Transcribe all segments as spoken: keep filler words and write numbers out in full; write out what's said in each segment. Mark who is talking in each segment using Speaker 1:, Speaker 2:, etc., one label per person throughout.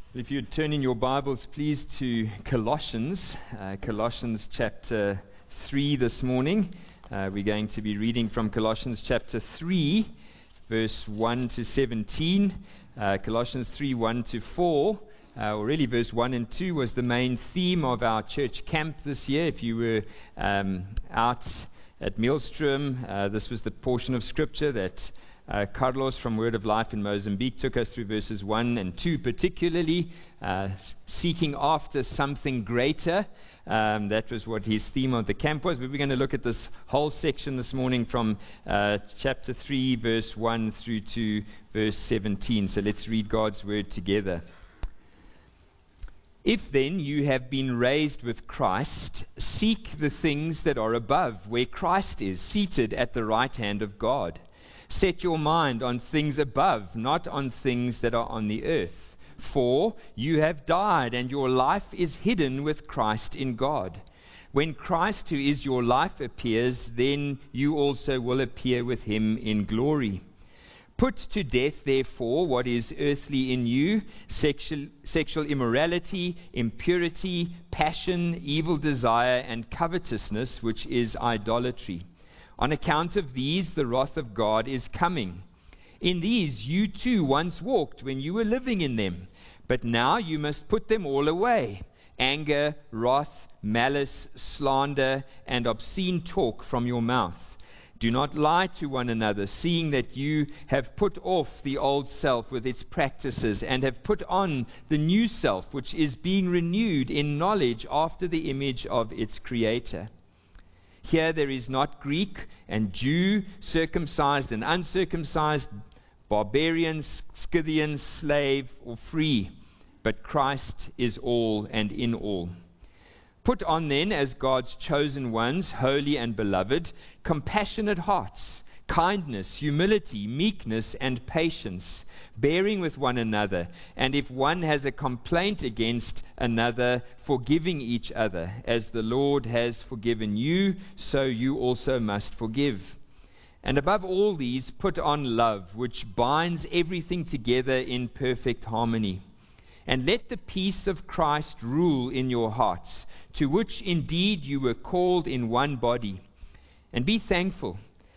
Speaker 1: If you'd turn in your Bibles, please, to Colossians, uh, Colossians chapter three this morning. Uh, we're going to be reading from Colossians chapter three, verse one to seventeen. Uh, Colossians three, one to four, uh, or really verse one and two, was the main theme of our church camp this year. If you were um, out at Maelstrom, uh, this was the portion of Scripture that Uh, Carlos from Word of Life in Mozambique took us through verses one and two particularly, uh, seeking after something greater. Um, that was what his theme of the camp was. But we're going to look at this whole section this morning from uh, chapter three, verse one through to verse seventeen. So let's read God's Word together. If then you have been raised with Christ, seek the things that are above, where Christ is, seated at the right hand of God. Set your mind on things above, not on things that are on the earth. For you have died, and your life is hidden with Christ in God. When Christ, who is your life, appears, then you also will appear with him in glory. Put to death, therefore, what is earthly in you, sexual, sexual immorality, impurity, passion, evil desire, and covetousness, which is idolatry. On account of these, the wrath of God is coming. In these you too once walked when you were living in them, but now you must put them all away: anger, wrath, malice, slander, and obscene talk from your mouth. Do not lie to one another, seeing that you have put off the old self with its practices, and have put on the new self, which is being renewed in knowledge after the image of its Creator. Here there is not Greek and Jew, circumcised and uncircumcised, barbarian, Scythian, slave, or free, but Christ is all and in all. Put on then, as God's chosen ones, holy and beloved, compassionate hearts, kindness, humility, meekness, and patience, bearing with one another, and if one has a complaint against another, forgiving each other. As the Lord has forgiven you, so you also must forgive. And above all these, put on love, which binds everything together in perfect harmony. And let the peace of Christ rule in your hearts, to which indeed you were called in one body. And be thankful.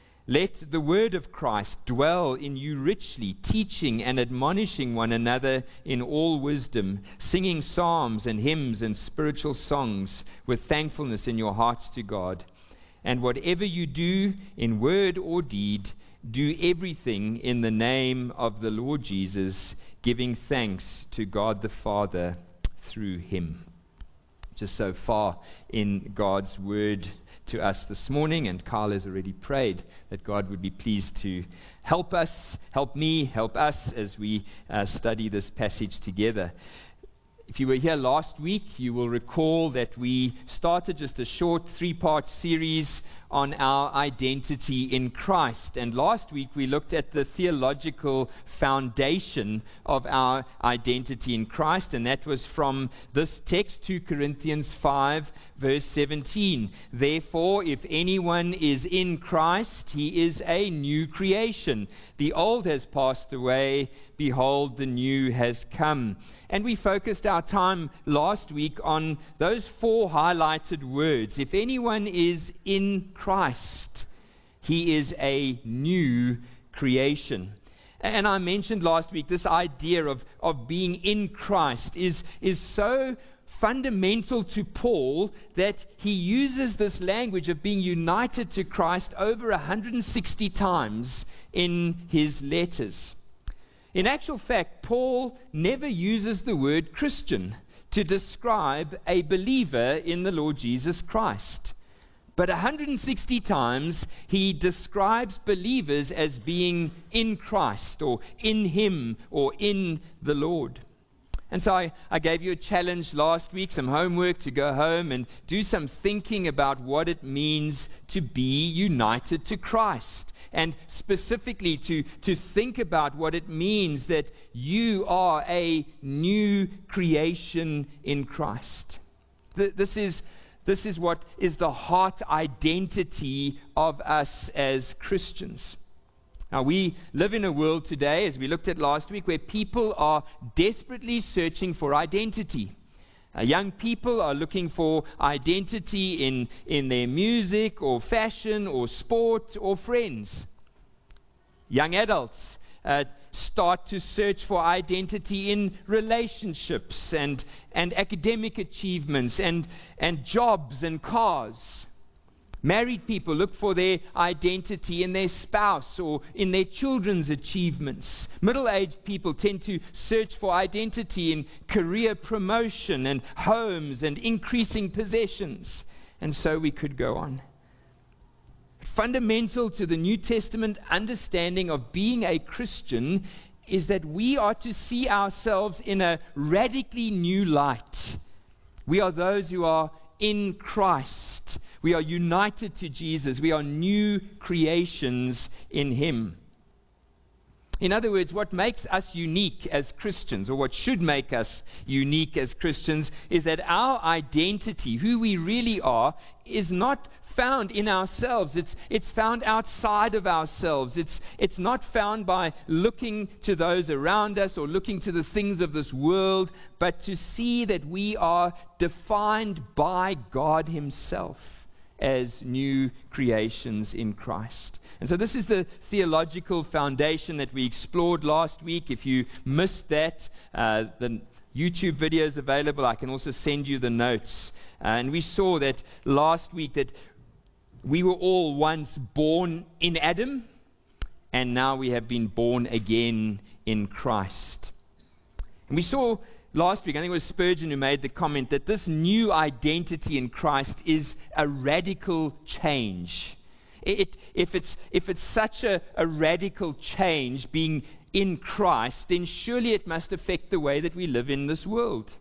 Speaker 1: Let the word of Christ dwell in you richly, teaching and admonishing one another in all wisdom, singing psalms and hymns and spiritual songs with thankfulness in your hearts to God. And whatever you do in word or deed, do everything in the name of the Lord Jesus, giving thanks to God the Father through him. Just so far in God's word to us this morning, and Carl has already prayed that God would be pleased to help us, help me, help us as we uh, study this passage together. If you were here last week, you will recall that we started just a short three-part series on our identity in Christ. And last week we looked at the theological foundation of our identity in Christ, and that was from this text, two Corinthians five, verse seventeen. Therefore, if anyone is in Christ, he is a new creation. The old has passed away, behold, the new has come. And we focused our time last week on those four highlighted words. If anyone is in Christ, he is a new creation. And I mentioned last week this idea of, of being in Christ is, is so fundamental to Paul that he uses this language of being united to Christ over one hundred sixty times in his letters. In actual fact, Paul never uses the word Christian to describe a believer in the Lord Jesus Christ. But one hundred sixty times he describes believers as being in Christ or in him or in the Lord. And so I, I gave you a challenge last week, some homework to go home and do some thinking about what it means to be united to Christ. And specifically to, to think about what it means that you are a new creation in Christ. Th- this is, this is what is the heart identity of us as Christians. Now, we live in a world today, as we looked at last week, where people are desperately searching for identity. Uh, young people are looking for identity in, in their music or fashion or sport or friends. Young adults uh, start to search for identity in relationships and, and academic achievements and, and jobs and cars. Married people look for their identity in their spouse or in their children's achievements. Middle-aged people tend to search for identity in career promotion and homes and increasing possessions. And so we could go on. Fundamental to the New Testament understanding of being a Christian is that we are to see ourselves in a radically new light. We are those who are in Christ. We are united to Jesus. We are new creations in Him. In other words, what makes us unique as Christians, or what should make us unique as Christians, is that our identity, who we really are, is not found in ourselves. It's, it's found outside of ourselves. It's, it's not found by looking to those around us or looking to the things of this world, but to see that we are defined by God Himself as new creations in Christ. And so this is the theological foundation that we explored last week. If you missed that, uh, the YouTube video is available. I can also send you the notes. Uh, and we saw that last week that we were all once born in Adam, and now we have been born again in Christ. And we saw last week, I think it was Spurgeon who made the comment that this new identity in Christ is a radical change. It, if, it's, if it's such a, a radical change, being in Christ, then surely it must affect the way that we live in this world.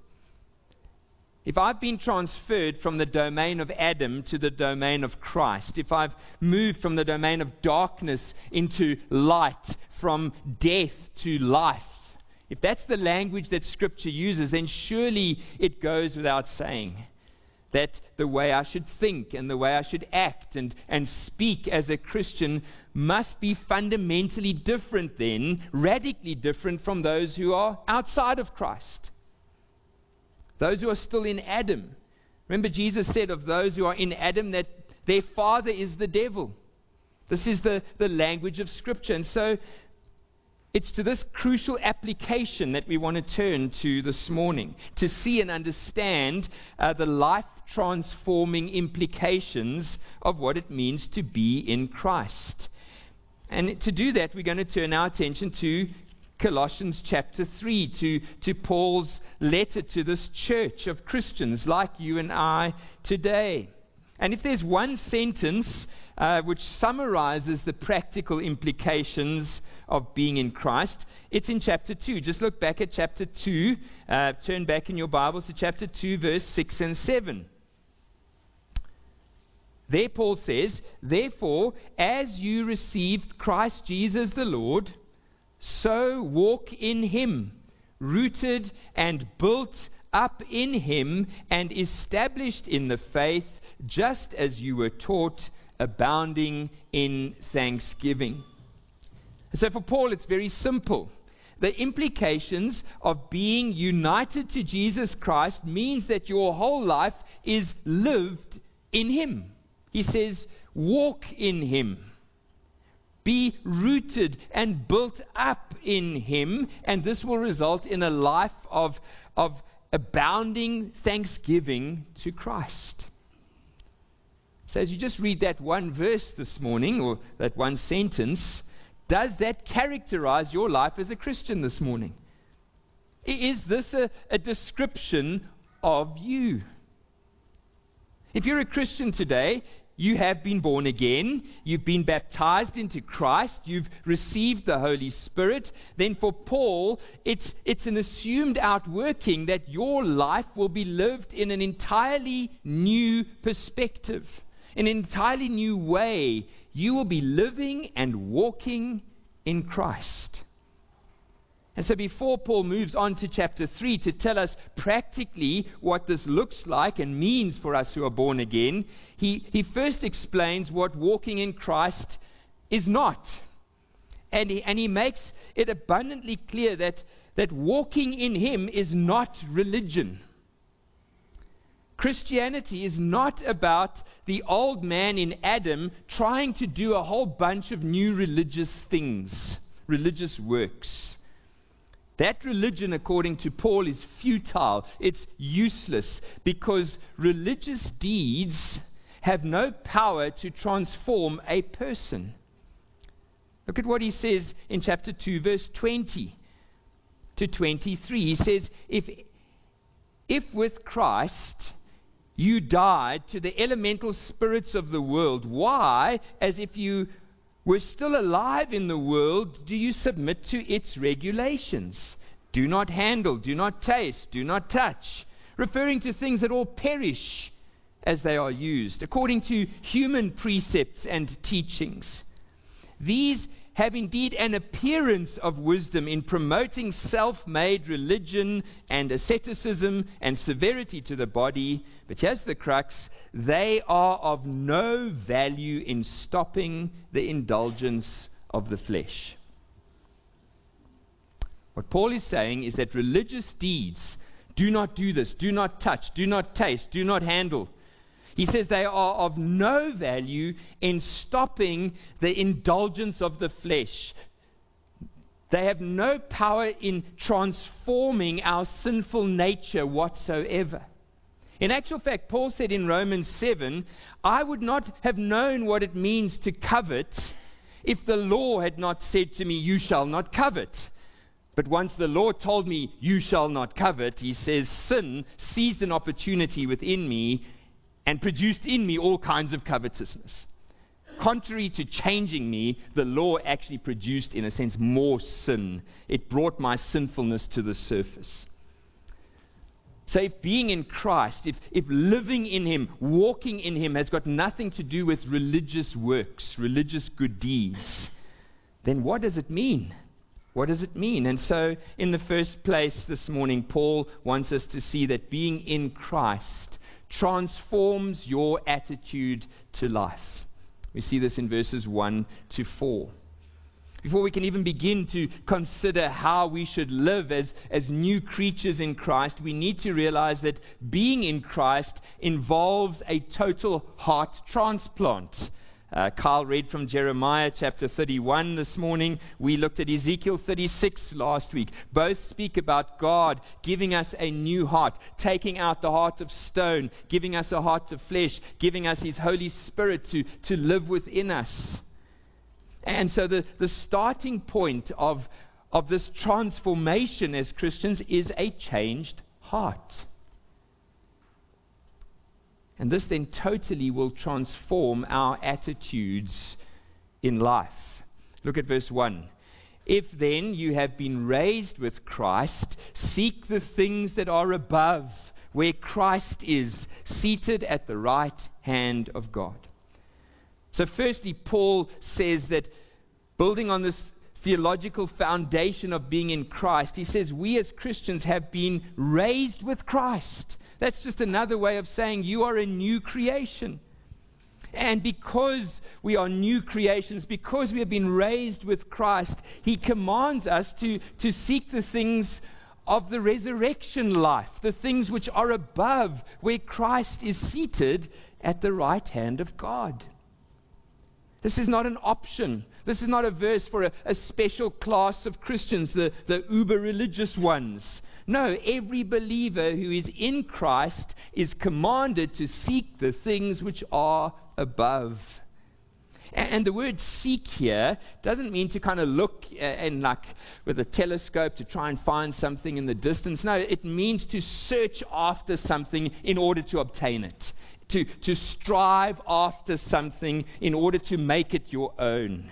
Speaker 1: If I've been transferred from the domain of Adam to the domain of Christ, if I've moved from the domain of darkness into light, from death to life, if that's the language that Scripture uses, then surely it goes without saying that the way I should think and the way I should act and, and speak as a Christian must be fundamentally different then, radically different from those who are outside of Christ. Those who are still in Adam. Remember, Jesus said of those who are in Adam that their father is the devil. This is the, the language of Scripture. And so it's to this crucial application that we want to turn to this morning, to see and understand uh, the life-transforming implications of what it means to be in Christ. And to do that, we're going to turn our attention to Colossians chapter three, to, to Paul's letter to this church of Christians like you and I today. And if there's one sentence uh, which summarizes the practical implications of being in Christ, it's in chapter two. Just look back at chapter two. Uh, turn back in your Bibles to chapter two, verse six and seven. There Paul says, "Therefore, as you received Christ Jesus the Lord, so walk in Him, rooted and built up in Him and established in the faith, just as you were taught, abounding in thanksgiving." So for Paul, it's very simple. The implications of being united to Jesus Christ means that your whole life is lived in Him. He says, walk in Him. Be rooted and built up in Him, and this will result in a life of, of abounding thanksgiving to Christ. So as you just read that one verse this morning, or that one sentence, does that characterize your life as a Christian this morning? Is this a, a description of you? If you're a Christian today, you have been born again, you've been baptized into Christ, you've received the Holy Spirit, then for Paul, it's, it's an assumed outworking that your life will be lived in an entirely new perspective, in an entirely new way. You will be living and walking in Christ. And so before Paul moves on to chapter three to tell us practically what this looks like and means for us who are born again, he, he first explains what walking in Christ is not. And he, and he makes it abundantly clear that, that walking in him is not religion. Christianity is not about the old man in Adam trying to do a whole bunch of new religious things, religious works. That religion, according to Paul, is futile. It's useless because religious deeds have no power to transform a person. Look at what he says in chapter two, verse twenty to twenty-three. He says, if, if with Christ you died to the elemental spirits of the world, why, as if you were still alive in the world, do you submit to its regulations? Do not handle, do not taste, do not touch, referring to things that all perish as they are used, according to human precepts and teachings. These have indeed an appearance of wisdom in promoting self-made religion and asceticism and severity to the body, but here's the crux: they are of no value in stopping the indulgence of the flesh. What Paul is saying is that religious deeds, do not do this, do not touch, do not taste, do not handle. He says they are of no value in stopping the indulgence of the flesh. They have no power in transforming our sinful nature whatsoever. In actual fact, Paul said in Romans seven, I would not have known what it means to covet if the law had not said to me, you shall not covet. But once the law told me, you shall not covet, he says, sin seized an opportunity within me and produced in me all kinds of covetousness. Contrary to changing me, the law actually produced, in a sense, more sin. It brought my sinfulness to the surface. So if being in Christ, if, if living in him, walking in him has got nothing to do with religious works, religious good deeds, then what does it mean? What does it mean? And so, in the first place this morning, Paul wants us to see that being in Christ transforms your attitude to life. We see this in verses one to four. Before we can even begin to consider how we should live as, as new creatures in Christ, we need to realize that being in Christ involves a total heart transplant. Uh, Carl read from Jeremiah chapter thirty-one this morning. We looked at Ezekiel thirty-six last week. Both speak about God giving us a new heart, taking out the heart of stone, giving us a heart of flesh, giving us his Holy Spirit to, to live within us. And so the, the starting point of, of this transformation as Christians is a changed heart. And this then totally will transform our attitudes in life. Look at verse one. If then you have been raised with Christ, seek the things that are above, where Christ is, seated at the right hand of God. So firstly, Paul says that, building on this theological foundation of being in Christ, he says we as Christians have been raised with Christ. That's just another way of saying you are a new creation. And because we are new creations, because we have been raised with Christ, he commands us to, to seek the things of the resurrection life, the things which are above, where Christ is seated at the right hand of God. This is not an option. This is not a verse for a, a special class of Christians, the, the uber-religious ones. No, every believer who is in Christ is commanded to seek the things which are above. And, and the word seek here doesn't mean to kind of look uh, and like with a telescope to try and find something in the distance. No, it means to search after something in order to obtain it. To, to strive after something in order to make it your own.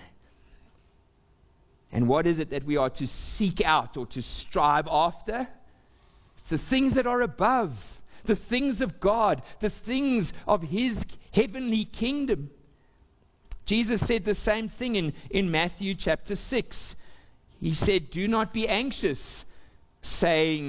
Speaker 1: And what is it that we are to seek out or to strive after? It's the things that are above, the things of God, the things of his heavenly kingdom. Jesus said the same thing in, in Matthew chapter six. He said, do not be anxious, saying,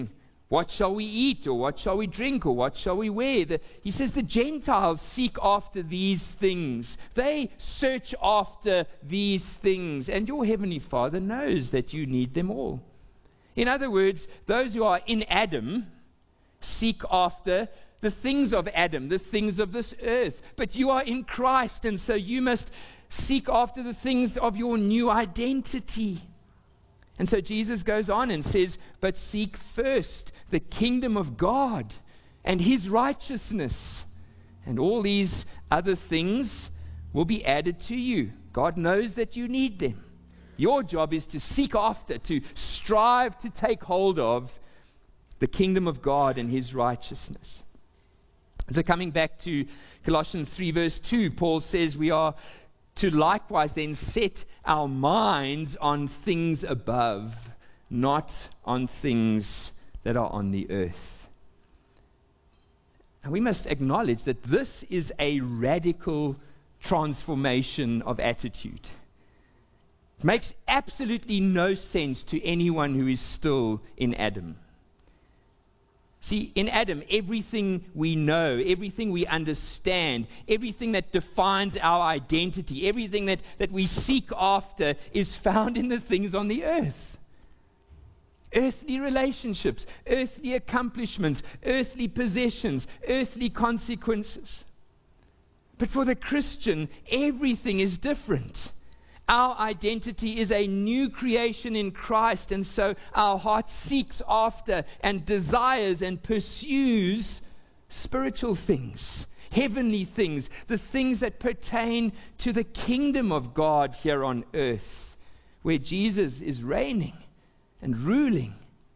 Speaker 1: What shall we eat, or what shall we drink, or what shall we wear? The, he says the Gentiles seek after these things. They search after these things. And your heavenly Father knows that you need them all. In other words, those who are in Adam seek after the things of Adam, the things of this earth. But you are in Christ, and so you must seek after the things of your new identity. And so Jesus goes on and says, but seek first the kingdom of God and his righteousness, and all these other things will be added to you. God knows that you need them. Your job is to seek after, to strive to take hold of the kingdom of God and his righteousness. So coming back to Colossians three verse two, Paul says we are to likewise then set our minds on things above, not on things that are on the earth. And we must acknowledge that this is a radical transformation of attitude. It makes absolutely no sense to anyone who is still in Adam. See, in Adam, everything we know, everything we understand, everything that defines our identity, everything that, that we seek after is found in the things on the earth. Earthly relationships, earthly accomplishments, earthly possessions, earthly consequences. But for the Christian, everything is different. Our identity is a new creation in Christ, and so our heart seeks after and desires and pursues spiritual things, heavenly things, the things that pertain to the kingdom of God here on earth, where Jesus is reigning and ruling.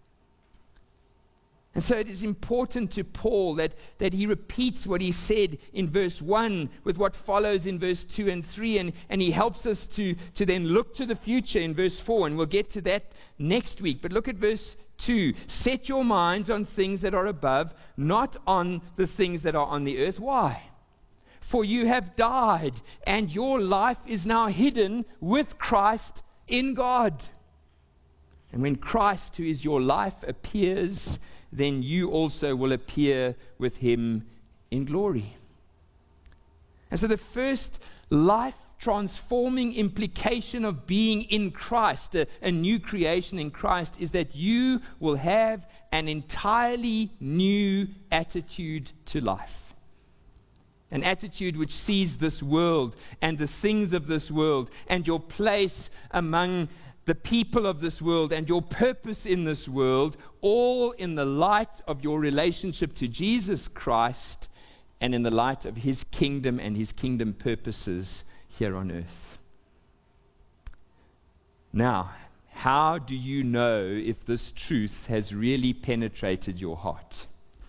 Speaker 1: And so it is important to Paul that, that he repeats what he said in verse one with what follows in verse two and three, and, and he helps us to, to then look to the future in verse four, and we'll get to that next week. But look at verse two. Set your minds on things that are above, not on the things that are on the earth. Why? For you have died, and your life is now hidden with Christ in God. And when Christ, who is your life, appears, then you also will appear with him in glory. And so the first life-transforming implication of being in Christ, a, a new creation in Christ, is that you will have an entirely new attitude to life. An attitude which sees this world and the things of this world and your place among the people of this world and your purpose in this world, all in the light of your relationship to Jesus Christ and in the light of his kingdom and his kingdom purposes here on earth. Now, how do you know if this truth has really penetrated your heart?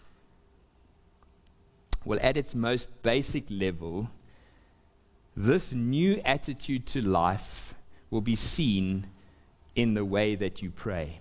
Speaker 1: Well, at its most basic level, this new attitude to life will be seen in the way that you pray.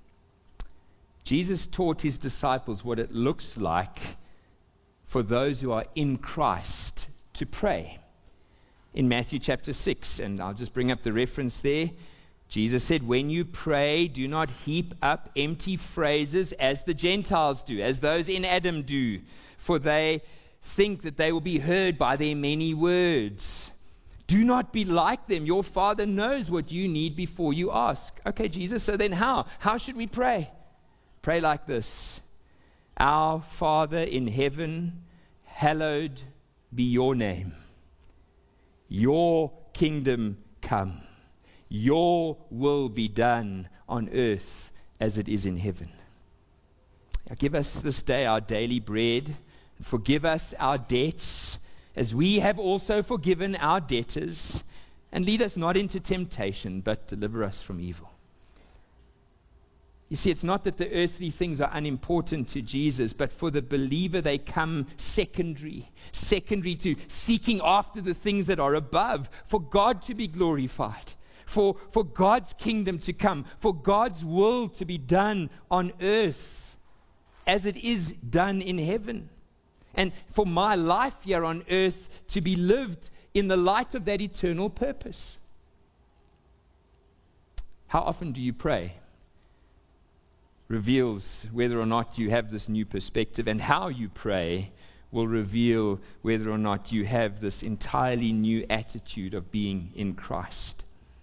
Speaker 1: Jesus taught his disciples what it looks like for those who are in Christ to pray. In Matthew chapter six, and I'll just bring up the reference there, Jesus said, when you pray, do not heap up empty phrases as the Gentiles do, as those in Adam do, for they think that they will be heard by their many words. Do not be like them. Your Father knows what you need before you ask. Okay, Jesus, so then how? How should we pray? Pray like this. Our Father in heaven, hallowed be your name. Your kingdom come. Your will be done on earth as it is in heaven. Now, give us this day our daily bread. Forgive us our debts, as we have also forgiven our debtors, and lead us not into temptation, but deliver us from evil. You see, it's not that the earthly things are unimportant to Jesus, but for the believer they come secondary, secondary to seeking after the things that are above, for God to be glorified, for, for God's kingdom to come, for God's will to be done on earth as it is done in heaven. And for my life here on earth to be lived in the light of that eternal purpose. How often do you pray? reveals whether or not you have this new perspective, and how you pray will reveal whether or not you have this entirely new attitude of being in Christ.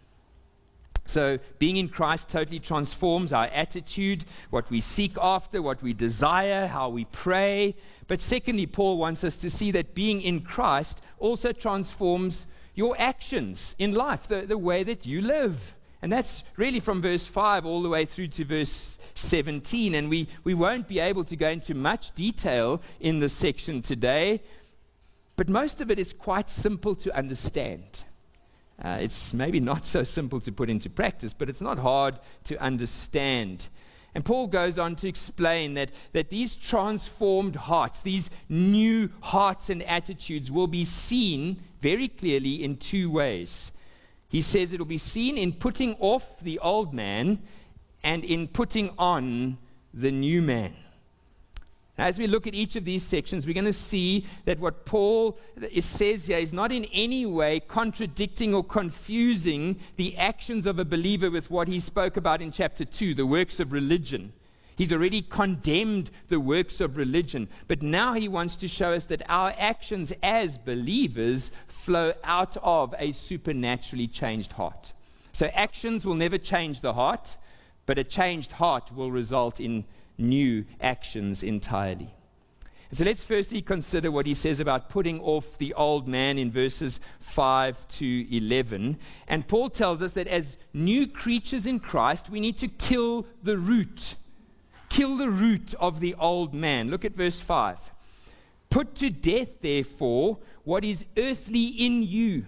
Speaker 1: So being in Christ totally transforms our attitude, what we seek after, what we desire, how we pray. But secondly, Paul wants us to see that being in Christ also transforms your actions in life, the, the way that you live. And that's really from verse five all the way through to verse seventeen. And we, we won't be able to go into much detail in this section today, but most of it is quite simple to understand. Uh, it's maybe not so simple to put into practice, but it's not hard to understand. And Paul goes on to explain that, that these transformed hearts, these new hearts and attitudes will be seen very clearly in two ways. He says it will be seen in putting off the old man and in putting on the new man. As we look at each of these sections, we're going to see that what Paul says here is not in any way contradicting or confusing the actions of a believer with what he spoke about in chapter two, the works of religion. He's already condemned the works of religion, but now he wants to show us that our actions as believers flow out of a supernaturally changed heart. So actions will never change the heart, but a changed heart will result in new actions entirely. And so let's firstly consider what he says about putting off the old man in verses five to eleven. And Paul tells us that as new creatures in Christ, we need to kill the root. Kill the root of the old man. Look at verse five. Put to death, therefore, what is earthly in you: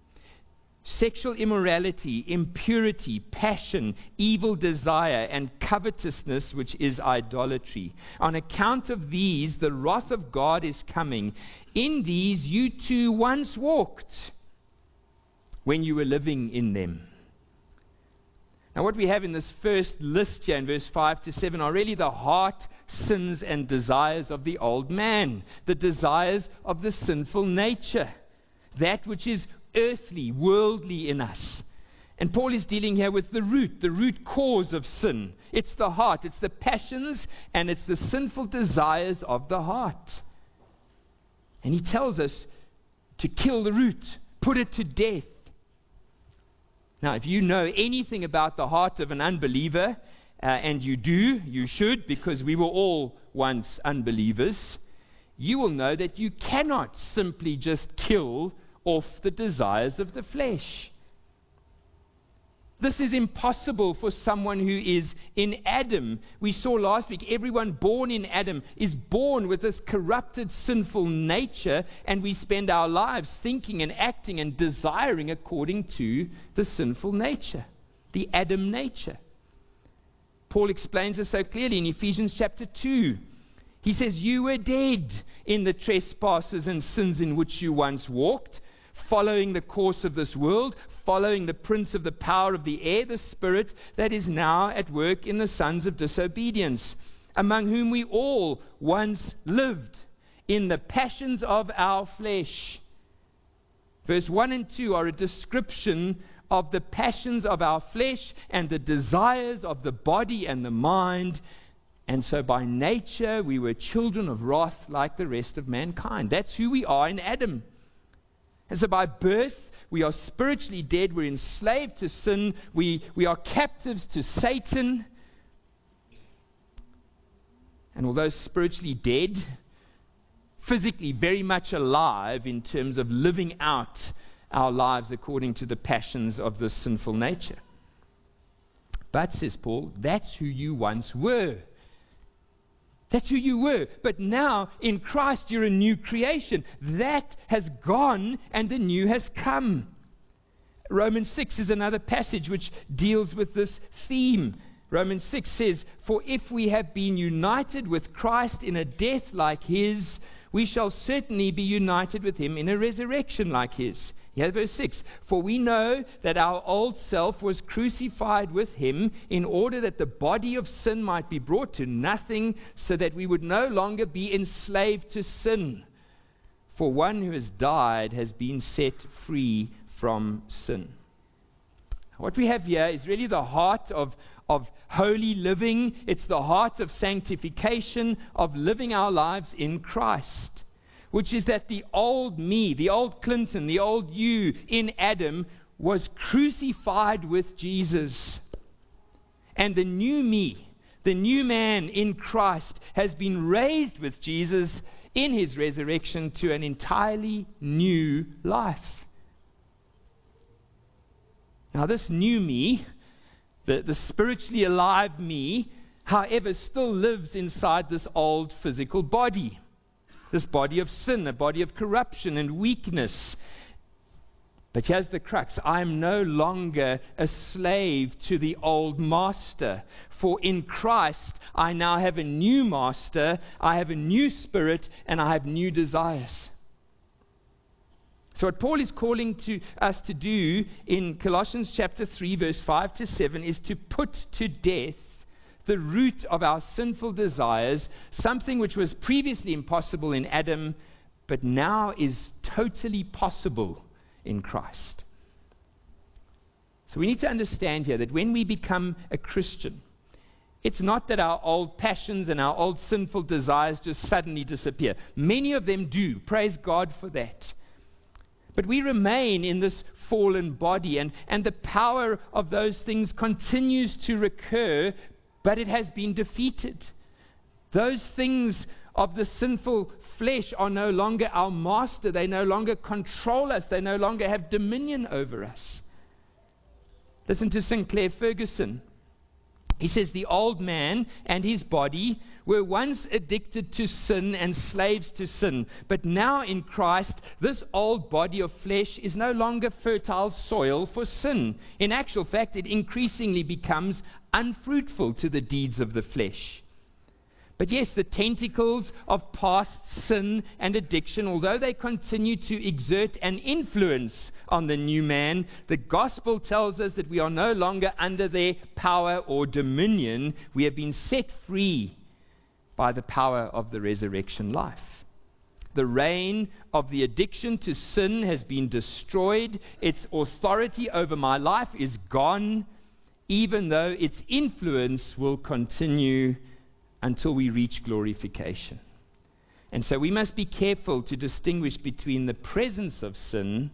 Speaker 1: sexual immorality, impurity, passion, evil desire, and covetousness, which is idolatry. On account of these, the wrath of God is coming. In these you too once walked when you were living in them. Now, what we have in this first list here in verse five to seven are really the heart, sins, and desires of the old man, the desires of the sinful nature, that which is earthly, worldly in us. And Paul is dealing here with the root, the root cause of sin. It's the heart, it's the passions, and it's the sinful desires of the heart. And he tells us to kill the root, put it to death. Now, if you know anything about the heart of an unbeliever, uh, and you do, you should, because we were all once unbelievers, you will know that you cannot simply just kill off the desires of the flesh. This is impossible for someone who is in Adam. We saw last week, everyone born in Adam is born with this corrupted, sinful nature, and we spend our lives thinking and acting and desiring according to the sinful nature, the Adam nature. Paul explains this so clearly in Ephesians chapter two. He says, you were dead in the trespasses and sins in which you once walked, following the course of this world, following the prince of the power of the air, the spirit that is now at work in the sons of disobedience, among whom we all once lived in the passions of our flesh. Verse one and two are a description of the passions of our flesh and the desires of the body and the mind. And so by nature we were children of wrath like the rest of mankind. That's who we are in Adam. And so by birth, we are spiritually dead. We're enslaved to sin. We, we are captives to Satan. And although spiritually dead, physically very much alive in terms of living out our lives according to the passions of this sinful nature. But, says Paul, that's who you once were. That's who you were. But now, in Christ, you're a new creation. That has gone and the new has come. Romans six is another passage which deals with this theme. Romans six says, for if we have been united with Christ in a death like his, we shall certainly be united with him in a resurrection like his. Here, verse six, for we know that our old self was crucified with him in order that the body of sin might be brought to nothing, so that we would no longer be enslaved to sin. For one who has died has been set free from sin. What we have here is really the heart of, of holy living. It's the heart of sanctification, of living our lives in Christ, which is that the old me, the old Clinton, the old you in Adam was crucified with Jesus. And the new me, the new man in Christ, has been raised with Jesus in his resurrection to an entirely new life. Now, this new me, the, the spiritually alive me, however, still lives inside this old physical body, this body of sin, a body of corruption and weakness. But here's the crux. I am no longer a slave to the old master. For in Christ, I now have a new master, I have a new spirit, and I have new desires. So what Paul is calling to us to do in Colossians chapter three, verse five to seven, is to put to death the root of our sinful desires, something which was previously impossible in Adam, but now is totally possible in Christ. So we need to understand here that when we become a Christian, it's not that our old passions and our old sinful desires just suddenly disappear. Many of them do. Praise God for that. But we remain in this fallen body, and, and the power of those things continues to recur, but it has been defeated. Those things of the sinful flesh are no longer our master. They no longer control us. They no longer have dominion over us. Listen to Sinclair Ferguson. He says, the old man and his body were once addicted to sin and slaves to sin. But now in Christ, this old body of flesh is no longer fertile soil for sin. In actual fact, it increasingly becomes unfruitful to the deeds of the flesh. But yes, the tentacles of past sin and addiction, although they continue to exert an influence on the new man, the gospel tells us that we are no longer under their power or dominion. We have been set free by the power of the resurrection life. The reign of the addiction to sin has been destroyed. Its authority over my life is gone, even though its influence will continue until we reach glorification. And so we must be careful to distinguish between the presence of sin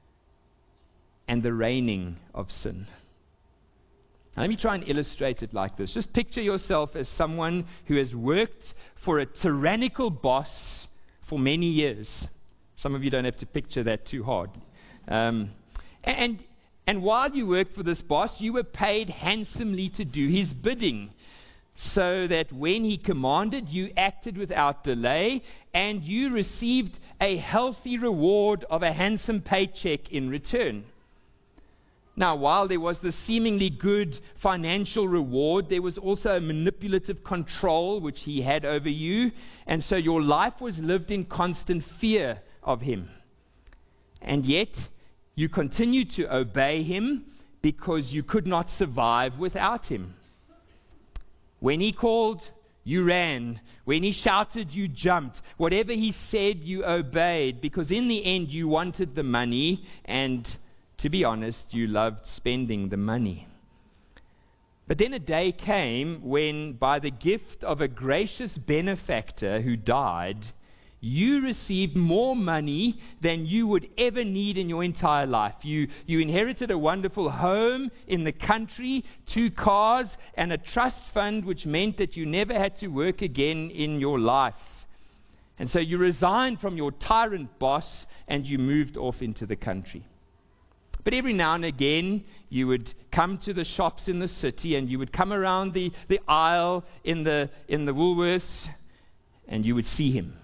Speaker 1: and the reigning of sin. Now, let me try and illustrate it like this. Just picture yourself as someone who has worked for a tyrannical boss for many years. Some of you don't have to picture that too hard. Um, and, and while you worked for this boss, you were paid handsomely to do his bidding, so that when he commanded, you acted without delay, and you received a healthy reward of a handsome paycheck in return. Now, while there was the seemingly good financial reward, there was also a manipulative control which he had over you, and so your life was lived in constant fear of him. And yet, you continued to obey him because you could not survive without him. When he called, you ran. When he shouted, you jumped. Whatever he said, you obeyed, because in the end, you wanted the money, and to be honest, you loved spending the money. But then a day came when, by the gift of a gracious benefactor who died, you received more money than you would ever need in your entire life. You, you inherited a wonderful home in the country, two cars, and a trust fund, which meant that you never had to work again in your life. And so you resigned from your tyrant boss and you moved off into the country. But every now and again, you would come to the shops in the city, and you would come around the, the aisle in the, in the Woolworths, and you would see him.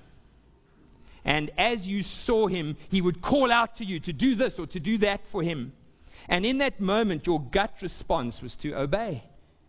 Speaker 1: And as you saw him, he would call out to you to do this or to do that for him. And in that moment, your gut response was to obey.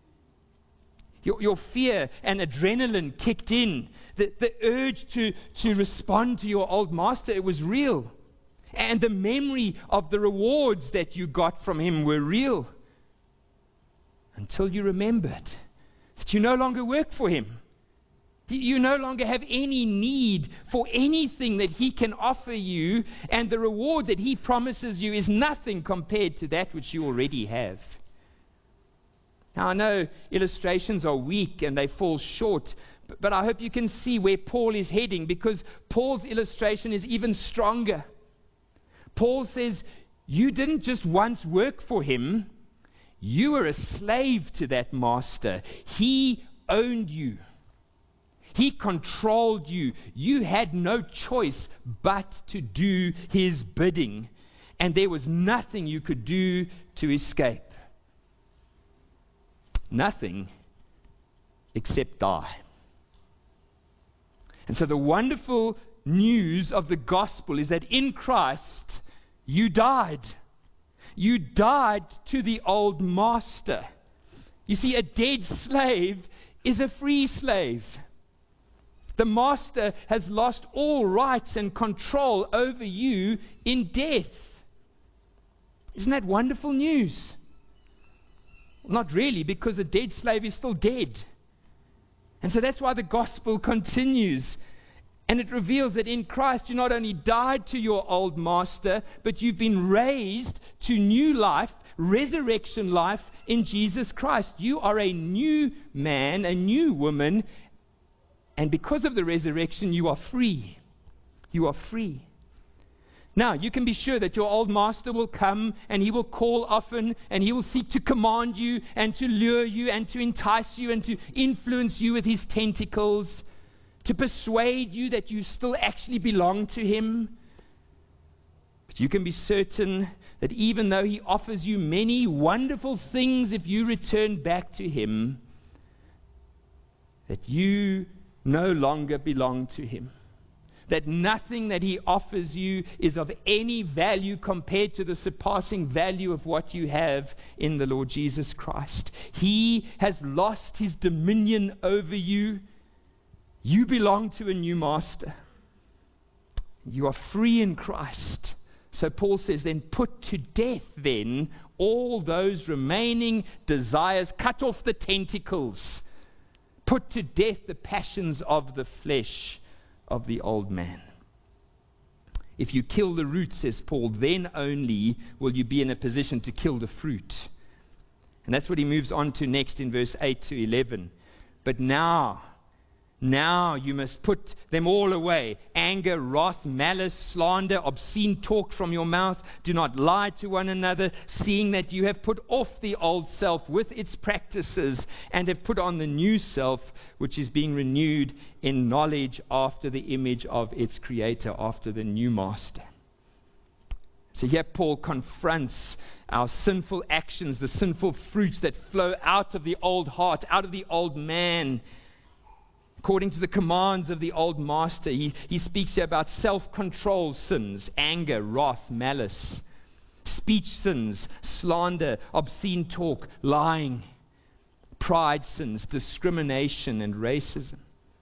Speaker 1: Your, your fear and adrenaline kicked in. The, the urge to, to respond to your old master, it was real. And the memory of the rewards that you got from him were real. Until you remembered that you no longer work for him, You no longer have any need for anything that he can offer you, and the reward that he promises you is nothing compared to that which you already have. Now, I know illustrations are weak and they fall short, but, but I hope you can see where Paul is heading, because Paul's illustration is even stronger. Paul says, you didn't just once work for him, you were a slave to that master. He owned you. He controlled you. You had no choice but to do his bidding, and there was nothing you could do to escape. Nothing except die. And so the wonderful news of the gospel is that in Christ, you died. You died to the old master. You see, a dead slave is a free slave. The master has lost all rights and control over you in death. Isn't that wonderful news? Not really, because a dead slave is still dead. And so that's why the gospel continues. And it reveals that in Christ you not only died to your old master, but you've been raised to new life, resurrection life in Jesus Christ. You are a new man, a new woman, and because of the resurrection, you are free. You are free. Now, you can be sure that your old master will come, and he will call often, and he will seek to command you and to lure you and to entice you and to influence you with his tentacles, to persuade you that you still actually belong to him. But you can be certain that even though he offers you many wonderful things if you return back to him, that you no longer belong to him. That nothing that he offers you is of any value compared to the surpassing value of what you have in the Lord Jesus Christ. He has lost his dominion over you. You belong to a new master. You are free in Christ. So Paul says, then put to death then all those remaining desires. Cut off the tentacles. Put to death the passions of the flesh of the old man. If you kill the root, says Paul, then only will you be in a position to kill the fruit. And that's what he moves on to next in verse eight to eleven. But now, now you must put them all away. Anger, wrath, malice, slander, obscene talk from your mouth. Do not lie to one another, seeing that you have put off the old self with its practices and have put on the new self, which is being renewed in knowledge after the image of its creator, after the new master. So here Paul confronts our sinful actions, the sinful fruits that flow out of the old heart, out of the old man, according to the commands of the old master. He, he speaks here about self-control sins, anger, wrath, malice, speech sins, slander, obscene talk, lying, pride sins, discrimination, and racism.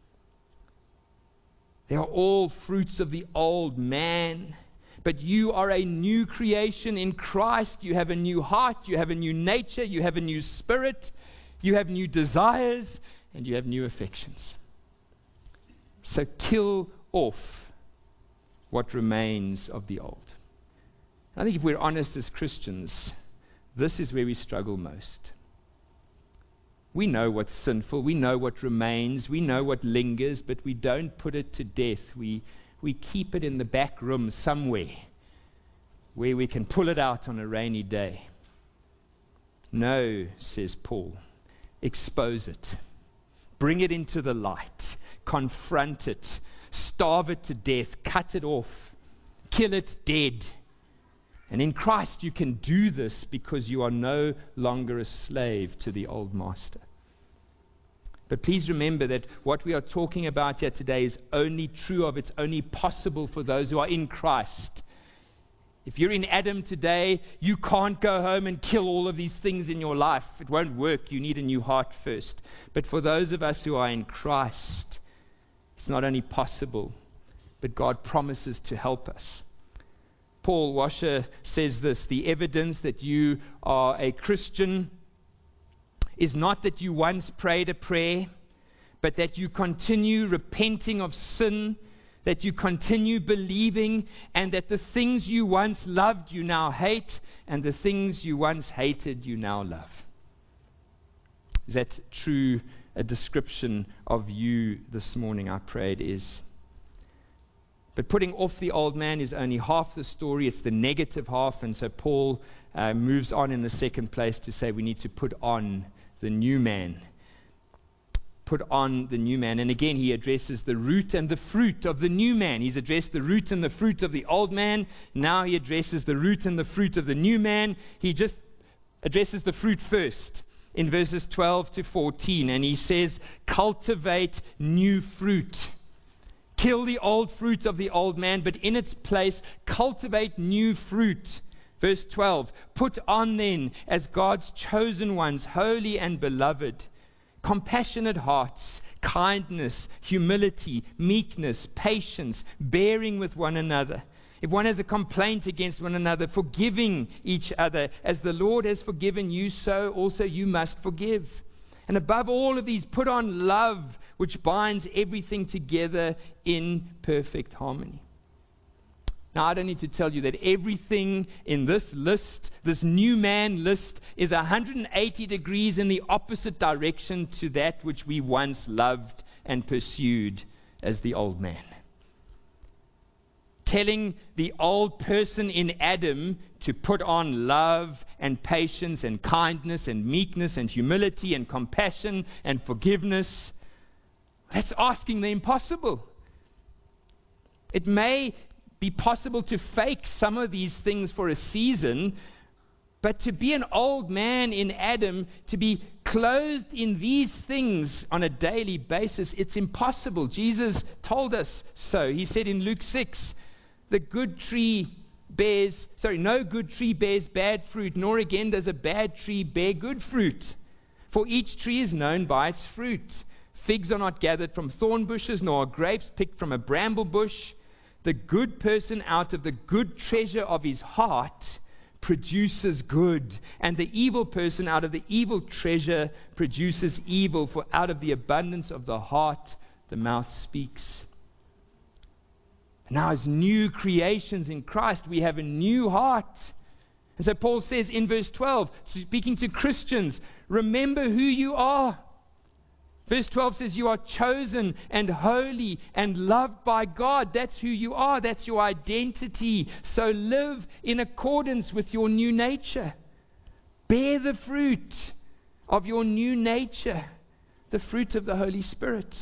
Speaker 1: They are all fruits of the old man. But you are a new creation in Christ. You have a new heart, you have a new nature, you have a new spirit, you have new desires, and you have new affections. So kill off what remains of the old. I think if we're honest as Christians, this is where we struggle most. We know what's sinful, we know what remains, we know what lingers, but we don't put it to death. We, we keep it in the back room somewhere where we can pull it out on a rainy day. No, says Paul, expose it. Bring it into the light. Confront it. Starve it to death. Cut it off. Kill it dead. And in Christ you can do this because you are no longer a slave to the old master. But please remember that what we are talking about here today is only true of, it's only possible for those who are in Christ. If you're in Adam today, you can't go home and kill all of these things in your life. It won't work. You need a new heart first. But for those of us who are in Christ, it's not only possible, but God promises to help us. Paul Washer says this: the evidence that you are a Christian is not that you once prayed a prayer, but that you continue repenting of sin, that you continue believing, and that the things you once loved you now hate, and the things you once hated you now love. Is that true, a description of you this morning? I pray it is. But putting off the old man is only half the story. It's the negative half. And so Paul uh, moves on in the second place to say we need to put on the new man. Put on the new man. And again, he addresses the root and the fruit of the new man. He's addressed the root and the fruit of the old man. Now he addresses the root and the fruit of the new man. He just addresses the fruit first in verses twelve to fourteen. And he says, cultivate new fruit. Kill the old fruit of the old man, but in its place, cultivate new fruit. Verse twelve, put on then, as God's chosen ones, holy and beloved, compassionate hearts, kindness, humility, meekness, patience, bearing with one another. If one has a complaint against one another, forgiving each other, as the Lord has forgiven you, so also you must forgive. And above all of these, put on love, which binds everything together in perfect harmony. Now, I don't need to tell you that everything in this list, this new man list, is one hundred eighty degrees in the opposite direction to that which we once loved and pursued as the old man. Telling the old person in Adam to put on love and patience and kindness and meekness and humility and compassion and forgiveness. That's asking the impossible. It may be possible to fake some of these things for a season, but to be an old man in Adam, to be clothed in these things on a daily basis, it's impossible. Jesus told us so. He said in Luke six, the good tree bears, sorry, no good tree bears bad fruit, nor again does a bad tree bear good fruit. For each tree is known by its fruit. Figs are not gathered from thorn bushes, nor are grapes picked from a bramble bush. The good person out of the good treasure of his heart produces good, and the evil person out of the evil treasure produces evil, for out of the abundance of the heart the mouth speaks. Now, as new creations in Christ, we have a new heart. And so Paul says in verse twelve, speaking to Christians, remember who you are. Verse twelve says you are chosen and holy and loved by God. That's who you are. That's your identity. So live in accordance with your new nature. Bear the fruit of your new nature, the fruit of the Holy Spirit.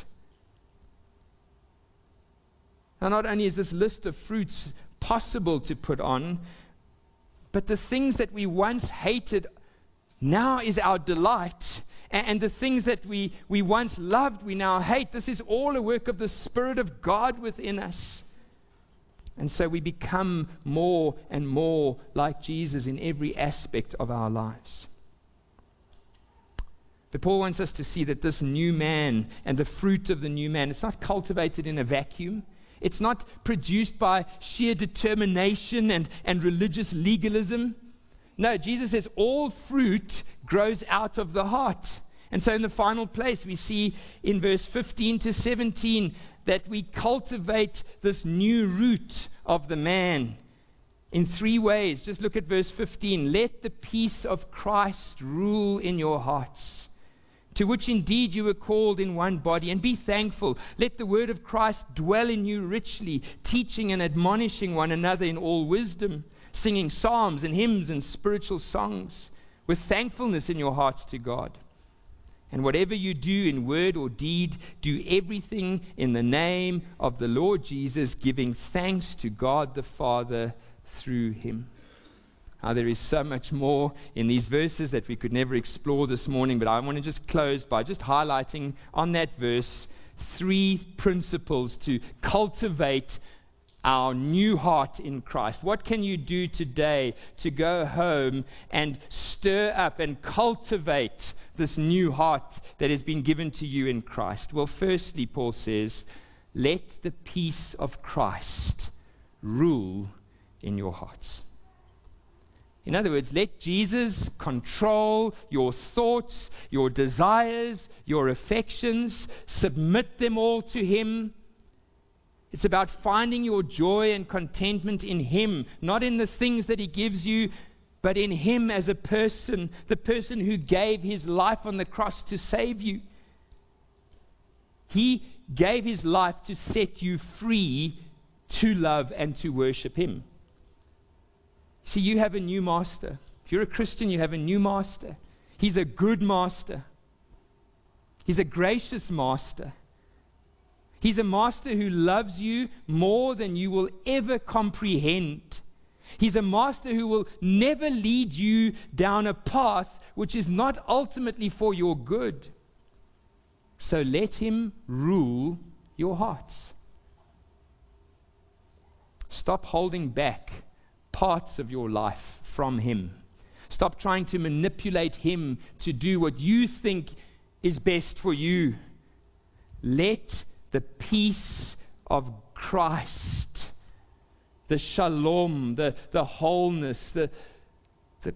Speaker 1: Now, not only is this list of fruits possible to put on, but the things that we once hated now is our delight. And the things that we, we once loved, we now hate. This is all a work of the Spirit of God within us. And so we become more and more like Jesus in every aspect of our lives. But Paul wants us to see that this new man and the fruit of the new man, it's not cultivated in a vacuum. It's not produced by sheer determination and, and religious legalism. No, Jesus says all fruit grows out of the heart. And so in the final place, we see in verse fifteen to seventeen that we cultivate this new root of the man in three ways. Just look at verse fifteen. Let the peace of Christ rule in your hearts, to which indeed you were called in one body, and be thankful. Let the word of Christ dwell in you richly, teaching and admonishing one another in all wisdom, singing psalms and hymns and spiritual songs, with thankfulness in your hearts to God. And whatever you do in word or deed, do everything in the name of the Lord Jesus, giving thanks to God the Father through him. Now, there is so much more in these verses that we could never explore this morning, but I want to just close by just highlighting on that verse three principles to cultivate our new heart in Christ. What can you do today to go home and stir up and cultivate this new heart that has been given to you in Christ? Well, firstly, Paul says, let the peace of Christ rule in your hearts. In other words, let Jesus control your thoughts, your desires, your affections. Submit them all to Him. It's about finding your joy and contentment in Him, not in the things that He gives you, but in Him as a person, the person who gave His life on the cross to save you. He gave His life to set you free to love and to worship Him. See, you have a new master. If you're a Christian, you have a new master. He's a good master. He's a gracious master. He's a master who loves you more than you will ever comprehend. He's a master who will never lead you down a path which is not ultimately for your good. So let Him rule your hearts. Stop holding back parts of your life from Him. Stop trying to manipulate Him to do what you think is best for you. Let the peace of Christ, the shalom, the, the wholeness, the, the,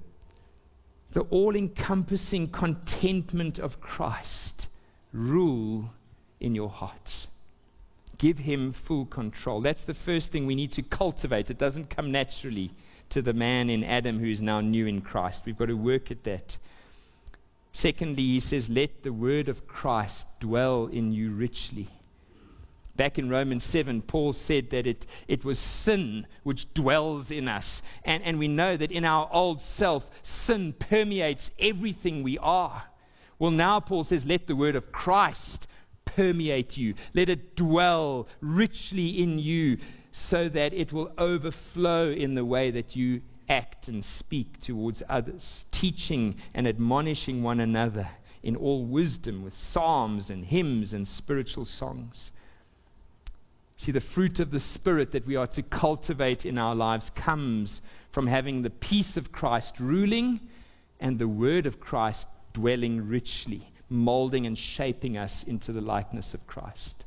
Speaker 1: the all-encompassing contentment of Christ rule in your hearts. Give Him full control. That's the first thing we need to cultivate. It doesn't come naturally to the man in Adam who is now new in Christ. We've got to work at that. Secondly, he says, let the word of Christ dwell in you richly. Back in Romans seven, Paul said that it, it was sin which dwells in us. And, and we know that in our old self, sin permeates everything we are. Well, now Paul says, let the word of Christ permeate you. Let it dwell richly in you so that it will overflow in the way that you act and speak towards others, teaching and admonishing one another in all wisdom with psalms and hymns and spiritual songs. See, the fruit of the Spirit that we are to cultivate in our lives comes from having the peace of Christ ruling and the word of Christ dwelling richly, molding and shaping us into the likeness of Christ.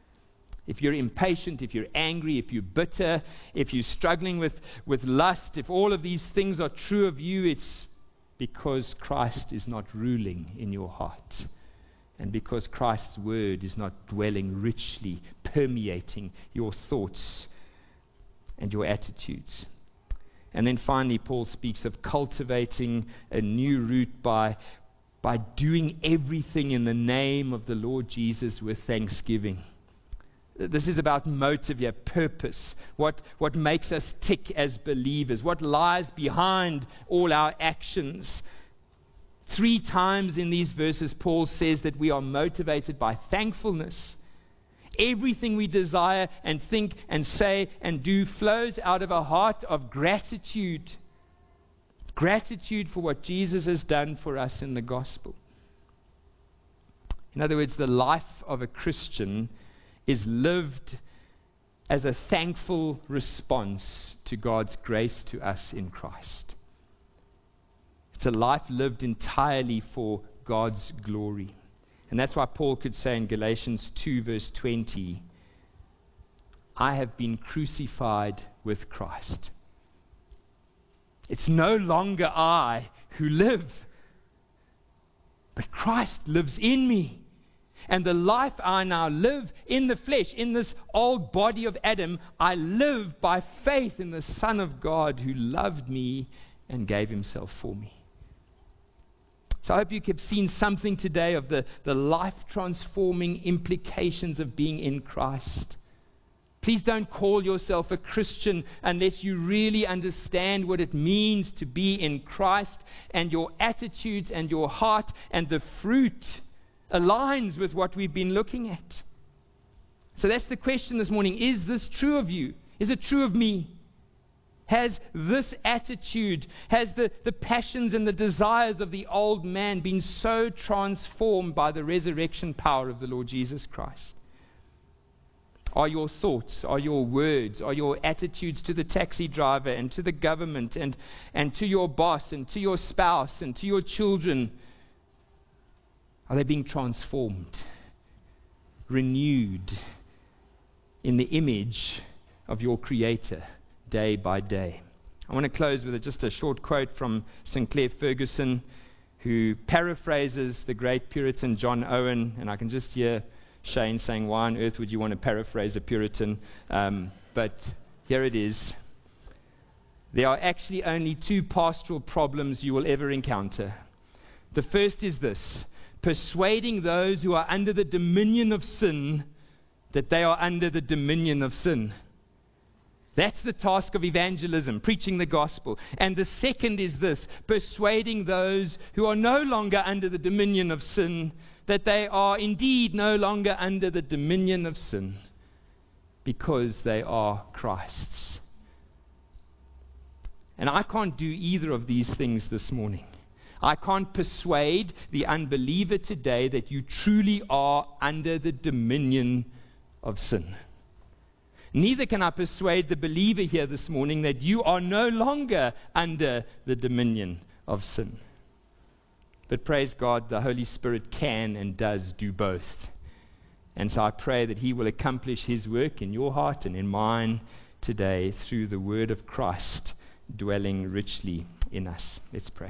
Speaker 1: If you're impatient, if you're angry, if you're bitter, if you're struggling with, with lust, if all of these things are true of you, it's because Christ is not ruling in your heart. And because Christ's word is not dwelling richly, permeating your thoughts and your attitudes. And then finally, Paul speaks of cultivating a new root by, by doing everything in the name of the Lord Jesus with thanksgiving. This is about motive here, purpose, what, what makes us tick as believers, what lies behind all our actions. Three times in these verses, Paul says that we are motivated by thankfulness. Everything we desire and think and say and do flows out of a heart of gratitude. Gratitude for what Jesus has done for us in the gospel. In other words, the life of a Christian is lived as a thankful response to God's grace to us in Christ. It's a life lived entirely for God's glory. And that's why Paul could say in Galatians two verse twenty, I have been crucified with Christ. It's no longer I who live, but Christ lives in me. And the life I now live in the flesh, in this old body of Adam, I live by faith in the Son of God who loved me and gave Himself for me. So I hope you have seen something today of the, the life-transforming implications of being in Christ. Please don't call yourself a Christian unless you really understand what it means to be in Christ, and your attitudes and your heart and the fruit aligns with what we've been looking at. So that's the question this morning. Is this true of you? Is it true of me? Has this attitude, has the, the passions and the desires of the old man been so transformed by the resurrection power of the Lord Jesus Christ? Are your thoughts, are your words, are your attitudes to the taxi driver and to the government and, and to your boss and to your spouse and to your children, are they being transformed, renewed in the image of your Creator day by day? I want to close with just a short quote from Sinclair Ferguson, who paraphrases the great Puritan John Owen, and I can just hear Shane saying, why on earth would you want to paraphrase a Puritan? Um, but here it is. There are actually only two pastoral problems you will ever encounter. The first is this: persuading those who are under the dominion of sin that they are under the dominion of sin. That's the task of evangelism, preaching the gospel. And the second is this: persuading those who are no longer under the dominion of sin that they are indeed no longer under the dominion of sin because they are Christ's. And I can't do either of these things this morning. I can't persuade the unbeliever today that you truly are under the dominion of sin. Neither can I persuade the believer here this morning that you are no longer under the dominion of sin. But praise God, the Holy Spirit can and does do both. And so I pray that He will accomplish His work in your heart and in mine today through the word of Christ dwelling richly in us. Let's pray.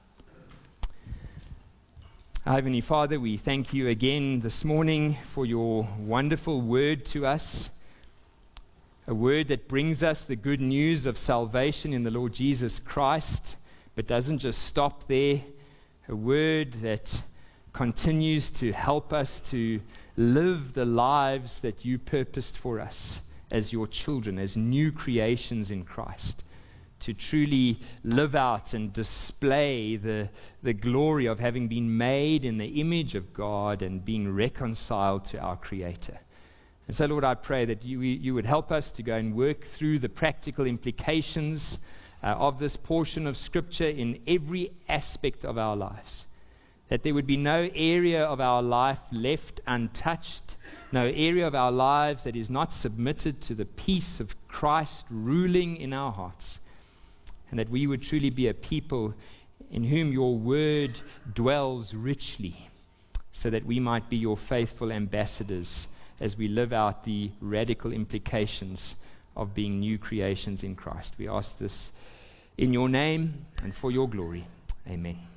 Speaker 1: Our Heavenly Father, we thank You again this morning for Your wonderful word to us. A word that brings us the good news of salvation in the Lord Jesus Christ, but doesn't just stop there. A word that continues to help us to live the lives that You purposed for us as Your children, as new creations in Christ. To truly live out and display the, the glory of having been made in the image of God and being reconciled to our Creator. And so, Lord, I pray that you, you would help us to go and work through the practical implications uh, of this portion of Scripture in every aspect of our lives. That there would be no area of our life left untouched, no area of our lives that is not submitted to the peace of Christ ruling in our hearts. And that we would truly be a people in whom Your word dwells richly, so that we might be Your faithful ambassadors as we live out the radical implications of being new creations in Christ. We ask this in Your name and for Your glory. Amen.